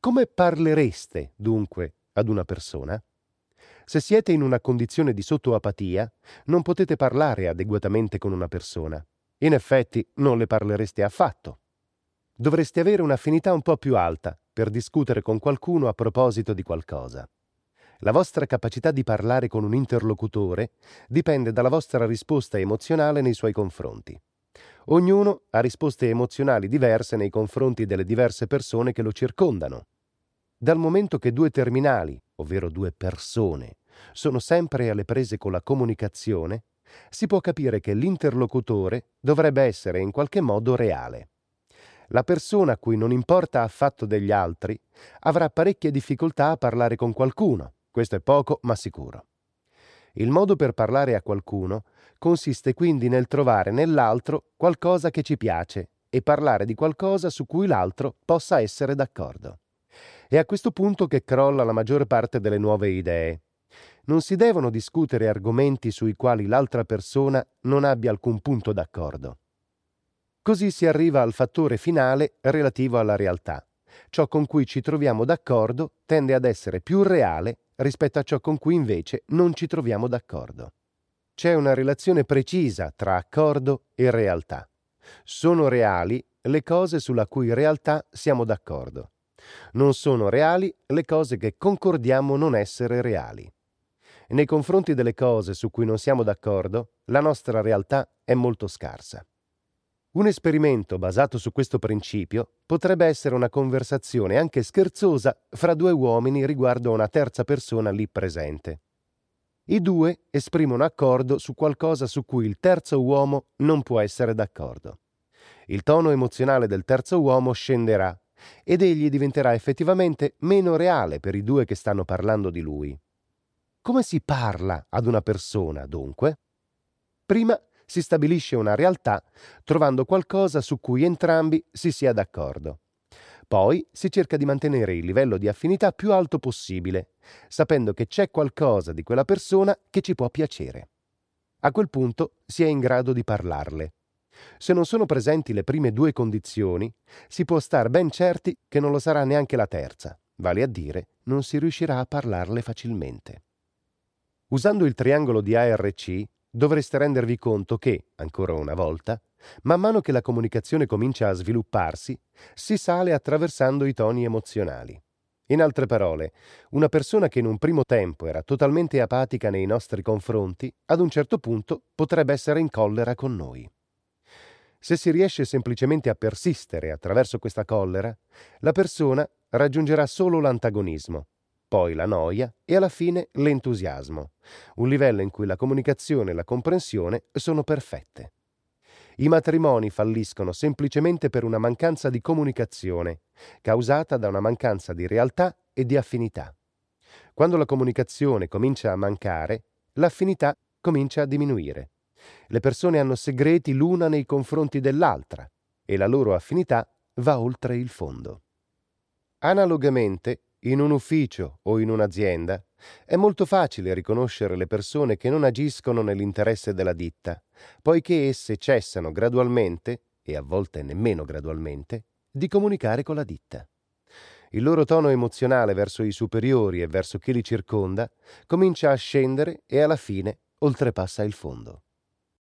Come parlereste, dunque, ad una persona? Se siete in una condizione di sottoapatia, non potete parlare adeguatamente con una persona. In effetti, non le parlereste affatto. Dovreste avere un'affinità un po' più alta per discutere con qualcuno a proposito di qualcosa. La vostra capacità di parlare con un interlocutore dipende dalla vostra risposta emozionale nei suoi confronti. Ognuno ha risposte emozionali diverse nei confronti delle diverse persone che lo circondano. Dal momento che due terminali, ovvero due persone, sono sempre alle prese con la comunicazione, si può capire che l'interlocutore dovrebbe essere in qualche modo reale. La persona a cui non importa affatto degli altri avrà parecchie difficoltà a parlare con qualcuno, questo è poco ma sicuro. Il modo per parlare a qualcuno consiste quindi nel trovare nell'altro qualcosa che ci piace e parlare di qualcosa su cui l'altro possa essere d'accordo. È a questo punto che crolla la maggior parte delle nuove idee. Non si devono discutere argomenti sui quali l'altra persona non abbia alcun punto d'accordo. Così si arriva al fattore finale relativo alla realtà. Ciò con cui ci troviamo d'accordo tende ad essere più reale rispetto a ciò con cui invece non ci troviamo d'accordo. C'è una relazione precisa tra accordo e realtà. Sono reali le cose sulla cui realtà siamo d'accordo. Non sono reali le cose che concordiamo non essere reali. Nei confronti delle cose su cui non siamo d'accordo, la nostra realtà è molto scarsa. Un esperimento basato su questo principio potrebbe essere una conversazione anche scherzosa fra due uomini riguardo a una terza persona lì presente. I due esprimono accordo su qualcosa su cui il terzo uomo non può essere d'accordo. Il tono emozionale del terzo uomo scenderà ed egli diventerà effettivamente meno reale per i due che stanno parlando di lui. Come si parla ad una persona, dunque? Prima si stabilisce una realtà trovando qualcosa su cui entrambi si sia d'accordo. Poi si cerca di mantenere il livello di affinità più alto possibile, sapendo che c'è qualcosa di quella persona che ci può piacere. A quel punto si è in grado di parlarle. Se non sono presenti le prime due condizioni, si può star ben certi che non lo sarà neanche la terza, vale a dire, non si riuscirà a parlarle facilmente. Usando il triangolo di ARC, dovreste rendervi conto che, ancora una volta, man mano che la comunicazione comincia a svilupparsi, si sale attraversando i toni emozionali. In altre parole, una persona che in un primo tempo era totalmente apatica nei nostri confronti, ad un certo punto potrebbe essere in collera con noi. Se si riesce semplicemente a persistere attraverso questa collera, la persona raggiungerà solo l'antagonismo, poi la noia e alla fine l'entusiasmo, un livello in cui la comunicazione e la comprensione sono perfette. I matrimoni falliscono semplicemente per una mancanza di comunicazione, causata da una mancanza di realtà e di affinità. Quando la comunicazione comincia a mancare, l'affinità comincia a diminuire. Le persone hanno segreti l'una nei confronti dell'altra e la loro affinità va oltre il fondo. Analogamente, in un ufficio o in un'azienda, è molto facile riconoscere le persone che non agiscono nell'interesse della ditta, poiché esse cessano gradualmente, e a volte nemmeno gradualmente, di comunicare con la ditta. Il loro tono emozionale verso i superiori e verso chi li circonda comincia a scendere e alla fine oltrepassa il fondo.